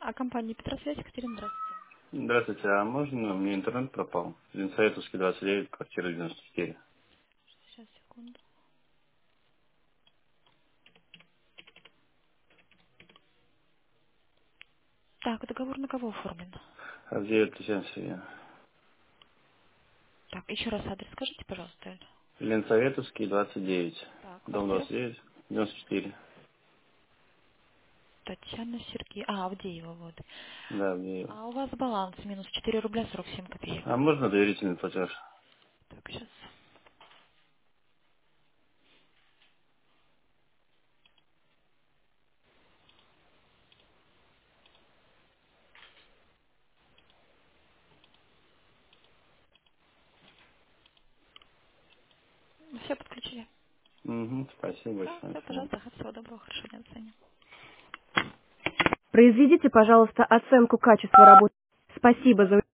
А компания Петросвязь, Екатерина, здравствуйте. Здравствуйте, а можно? Мне интернет пропал. Ленсоветовский, 29, квартира 94. Сейчас, секунду. Так, договор на кого оформлен? Авдеев Тысяцкий. Так, еще раз адрес скажите, пожалуйста. Эль. Ленсоветовский, 29. Так, Дом квартира? 29, 94. Татьяна Сергеевна. А, Авдеева, вот. Да, Авдеев. А у вас баланс минус 4 рубля 47 копеек. А можно доверительный платеж? Так, сейчас. Все подключили. Угу, спасибо Да, большое. все, До свидания. пожалуйста, всего доброго, хорошо, дня, до свидания. Произведите, пожалуйста, оценку качества работы. Спасибо за